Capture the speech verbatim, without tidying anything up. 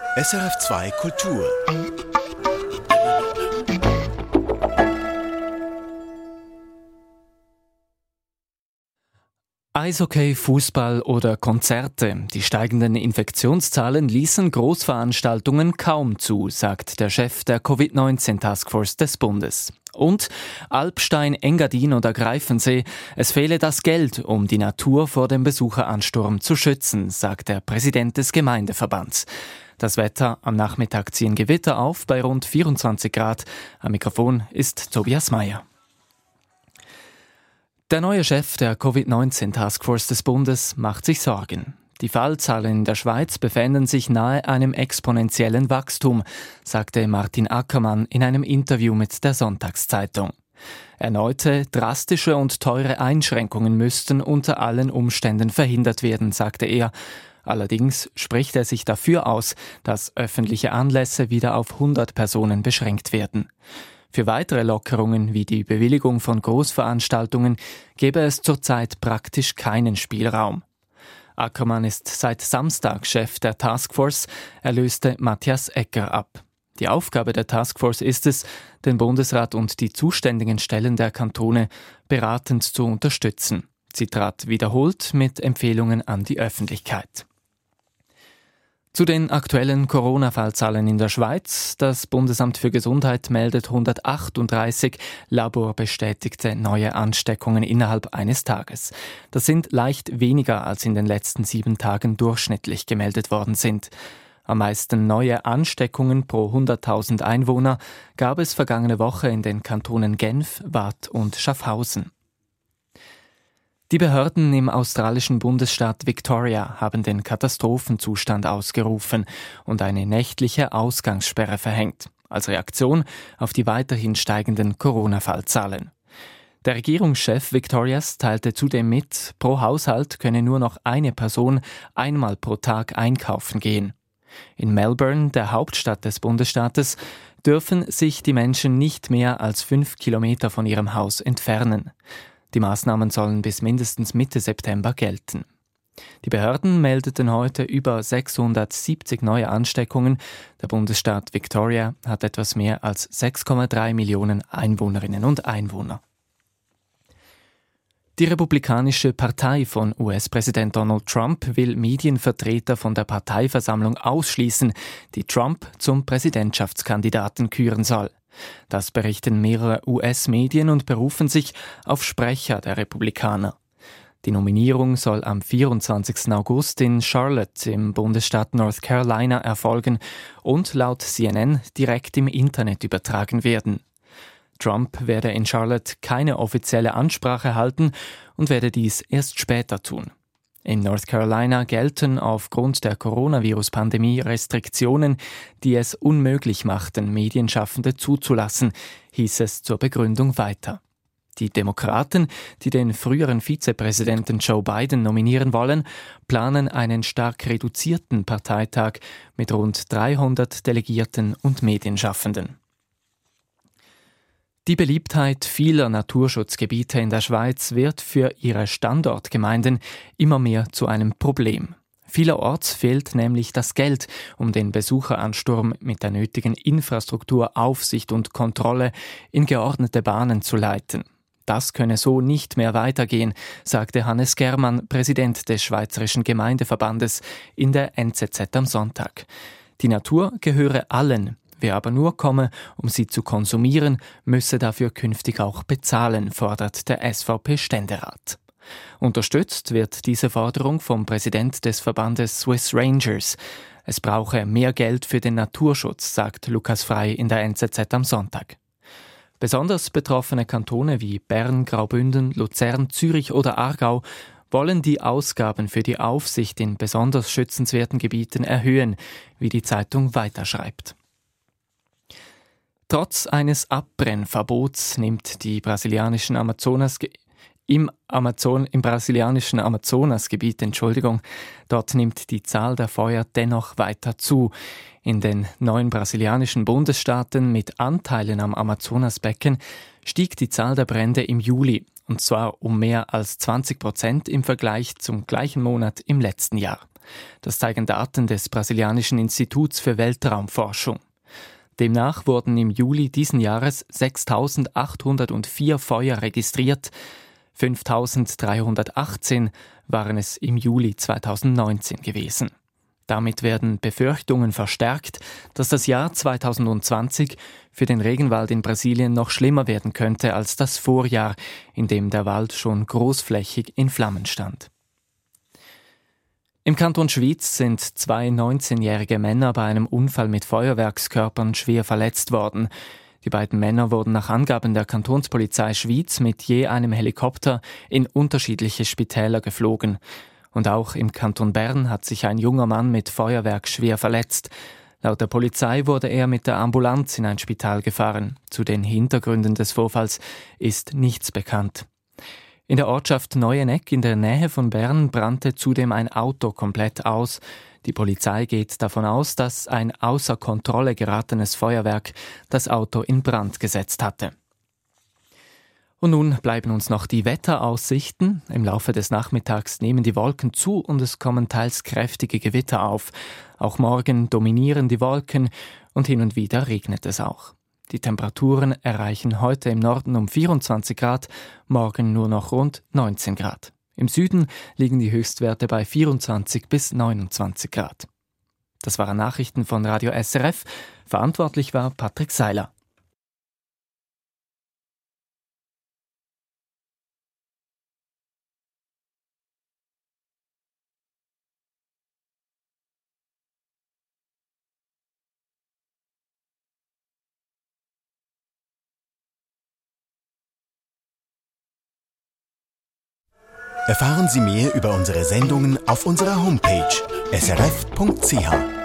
S R F zwei Kultur. Eishockey, Fußball oder Konzerte. Die steigenden Infektionszahlen ließen Großveranstaltungen kaum zu, sagt der Chef der Covid neunzehn Taskforce des Bundes. Und Alpstein, Engadin oder Greifensee, es fehle das Geld, um die Natur vor dem Besucheransturm zu schützen, sagt der Präsident des Gemeindeverbands. Das Wetter: am Nachmittag ziehen Gewitter auf bei rund vierundzwanzig Grad. Am Mikrofon ist Tobias Meyer. Der neue Chef der Covid neunzehn Taskforce des Bundes macht sich Sorgen. Die Fallzahlen in der Schweiz befinden sich nahe einem exponentiellen Wachstum, sagte Martin Ackermann in einem Interview mit der Sonntagszeitung. Erneute, drastische und teure Einschränkungen müssten unter allen Umständen verhindert werden, sagte er. Allerdings spricht er sich dafür aus, dass öffentliche Anlässe wieder auf hundert Personen beschränkt werden. Für weitere Lockerungen wie die Bewilligung von Großveranstaltungen gäbe es zurzeit praktisch keinen Spielraum. Ackermann ist seit Samstag Chef der Taskforce, er löste Matthias Ecker ab. Die Aufgabe der Taskforce ist es, den Bundesrat und die zuständigen Stellen der Kantone beratend zu unterstützen. Sie trat wiederholt mit Empfehlungen an die Öffentlichkeit. Zu den aktuellen Corona-Fallzahlen in der Schweiz. Das Bundesamt für Gesundheit meldet hundertachtunddreißig laborbestätigte neue Ansteckungen innerhalb eines Tages. Das sind leicht weniger als in den letzten sieben Tagen durchschnittlich gemeldet worden sind. Am meisten neue Ansteckungen pro hunderttausend Einwohner gab es vergangene Woche in den Kantonen Genf, Waadt und Schaffhausen. Die Behörden im australischen Bundesstaat Victoria haben den Katastrophenzustand ausgerufen und eine nächtliche Ausgangssperre verhängt, als Reaktion auf die weiterhin steigenden Corona-Fallzahlen. Der Regierungschef Victorias teilte zudem mit, pro Haushalt könne nur noch eine Person einmal pro Tag einkaufen gehen. In Melbourne, der Hauptstadt des Bundesstaates, dürfen sich die Menschen nicht mehr als fünf Kilometer von ihrem Haus entfernen. Die Maßnahmen sollen bis mindestens Mitte September gelten. Die Behörden meldeten heute über sechshundertsiebzig neue Ansteckungen. Der Bundesstaat Victoria hat etwas mehr als sechs Komma drei Millionen Einwohnerinnen und Einwohner. Die Republikanische Partei von U S-Präsident Donald Trump will Medienvertreter von der Parteiversammlung ausschließen, die Trump zum Präsidentschaftskandidaten küren soll. Das berichten mehrere U S-Medien und berufen sich auf Sprecher der Republikaner. Die Nominierung soll am vierundzwanzigsten August in Charlotte im Bundesstaat North Carolina erfolgen und laut C N N direkt im Internet übertragen werden. Trump werde in Charlotte keine offizielle Ansprache halten und werde dies erst später tun. In North Carolina gelten aufgrund der Coronavirus-Pandemie Restriktionen, die es unmöglich machten, Medienschaffende zuzulassen, hieß es zur Begründung weiter. Die Demokraten, die den früheren Vizepräsidenten Joe Biden nominieren wollen, planen einen stark reduzierten Parteitag mit rund dreihundert Delegierten und Medienschaffenden. Die Beliebtheit vieler Naturschutzgebiete in der Schweiz wird für ihre Standortgemeinden immer mehr zu einem Problem. Vielerorts fehlt nämlich das Geld, um den Besucheransturm mit der nötigen Infrastruktur, Aufsicht und Kontrolle in geordnete Bahnen zu leiten. Das könne so nicht mehr weitergehen, sagte Hannes Germann, Präsident des Schweizerischen Gemeindeverbandes, in der N Z Z am Sonntag. Die Natur gehöre allen. Wer aber nur komme, um sie zu konsumieren, müsse dafür künftig auch bezahlen, fordert der S V P-Ständerat. Unterstützt wird diese Forderung vom Präsident des Verbandes Swiss Rangers. Es brauche mehr Geld für den Naturschutz, sagt Lukas Frey in der N Z Z am Sonntag. Besonders betroffene Kantone wie Bern, Graubünden, Luzern, Zürich oder Aargau wollen die Ausgaben für die Aufsicht in besonders schützenswerten Gebieten erhöhen, wie die Zeitung weiterschreibt. Trotz eines Abbrennverbots nimmt die brasilianischen Amazonas im Amazon im brasilianischen Amazonasgebiet, Entschuldigung, dort nimmt die Zahl der Feuer dennoch weiter zu. In den neun brasilianischen Bundesstaaten mit Anteilen am Amazonasbecken stieg die Zahl der Brände im Juli, und zwar um mehr als zwanzig Prozent im Vergleich zum gleichen Monat im letzten Jahr. Das zeigen Daten des brasilianischen Instituts für Weltraumforschung. Demnach wurden im Juli diesen Jahres sechstausendachthundertvier Feuer registriert, fünftausenddreihundertachtzehn waren es im Juli zweitausendneunzehn gewesen. Damit werden Befürchtungen verstärkt, dass das Jahr zweitausendzwanzig für den Regenwald in Brasilien noch schlimmer werden könnte als das Vorjahr, in dem der Wald schon großflächig in Flammen stand. Im Kanton Schwyz sind zwei neunzehnjährige Männer bei einem Unfall mit Feuerwerkskörpern schwer verletzt worden. Die beiden Männer wurden nach Angaben der Kantonspolizei Schwyz mit je einem Helikopter in unterschiedliche Spitäler geflogen. Und auch im Kanton Bern hat sich ein junger Mann mit Feuerwerk schwer verletzt. Laut der Polizei wurde er mit der Ambulanz in ein Spital gefahren. Zu den Hintergründen des Vorfalls ist nichts bekannt. In der Ortschaft Neueneck in der Nähe von Bern brannte zudem ein Auto komplett aus. Die Polizei geht davon aus, dass ein außer Kontrolle geratenes Feuerwerk das Auto in Brand gesetzt hatte. Und nun bleiben uns noch die Wetteraussichten. Im Laufe des Nachmittags nehmen die Wolken zu und es kommen teils kräftige Gewitter auf. Auch morgen dominieren die Wolken und hin und wieder regnet es auch. Die Temperaturen erreichen heute im Norden um vierundzwanzig Grad, morgen nur noch rund neunzehn Grad. Im Süden liegen die Höchstwerte bei vierundzwanzig bis neunundzwanzig Grad. Das waren Nachrichten von Radio S R F. Verantwortlich war Patrick Seiler. Erfahren Sie mehr über unsere Sendungen auf unserer Homepage s r f punkt c h.